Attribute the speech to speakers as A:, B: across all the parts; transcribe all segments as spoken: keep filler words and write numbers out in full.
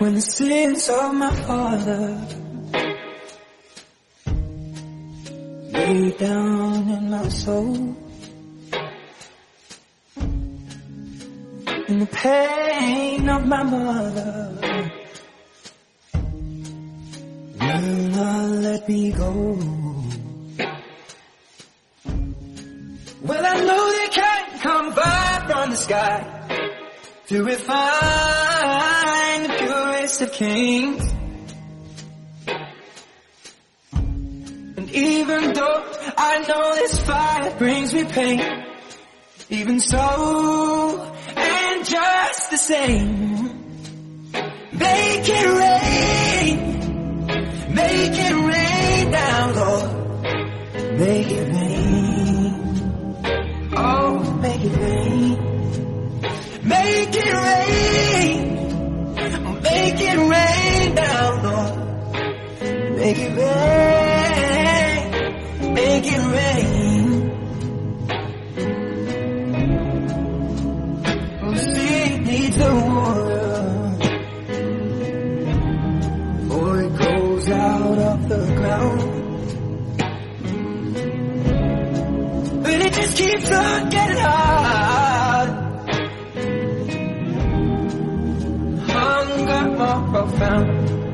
A: when the sins of my father lay down in my soul, and the pain of my mother will not let me go. Well, I know they can't come by from the sky to refine the purest of kings. And even though I know this fire brings me pain, even so, and just the same, make it rain, make it rain down, Lord, make it rain, oh, make it rain, make it rain, make it rain down, Lord, make it rain, make it rain. Oh, seed needs the water, or it goes out of the ground, but it just keeps on getting hard. Hunger more profound.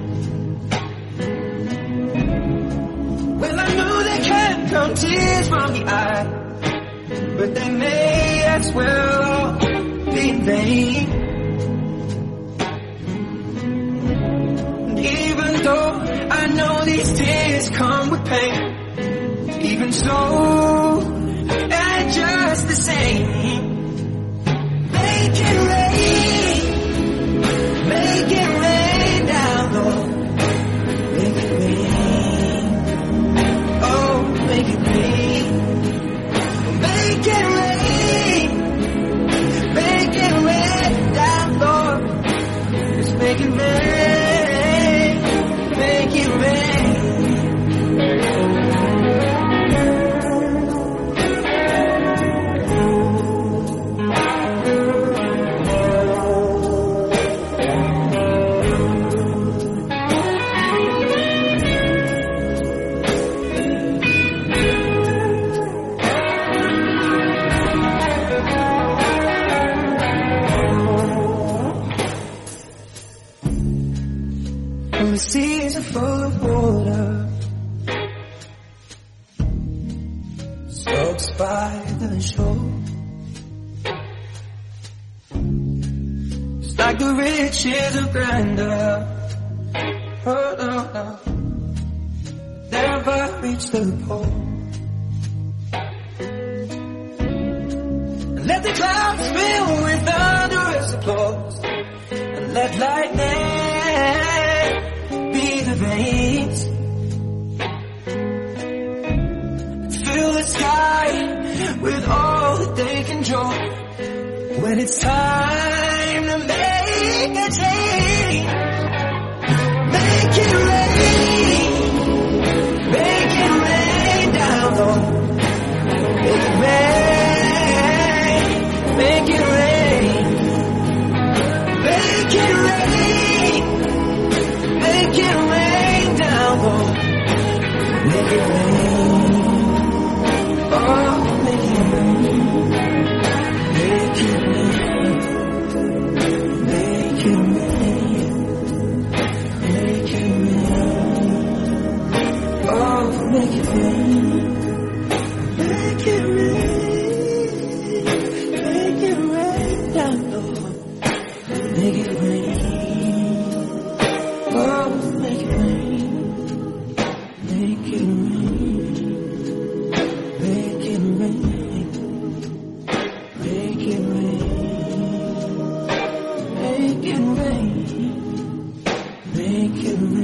A: Well, I know they can't come tears from the eye, but they may as well be in vain. And even though I know these tears come with pain, even so, and just the same, make it rain, make it rain down, Lord, make it rain, oh, make it rain, make it rain, make it rain down, Lord, just make it rain, make it rain. The seas are full of water, soaks by the shore. It's like the rich is a grandeur, oh no, no, never reach the pole. And let the clouds fill with thunderous applause, and let lightning be the veins, fill the sky with all that they can draw. When it's time to make a change, make it rain, make it rain down, Lord, make it rain, make it rain, make it rain, make it rain down, Lord, make it rain, oh, make it rain, make it rain, make it rain, make it rain, oh, make it rain, make it rain, make it rain down, Lord, make it rain. Oh, make it rain, make it rain, make it rain, make it rain, make it rain, make it rain.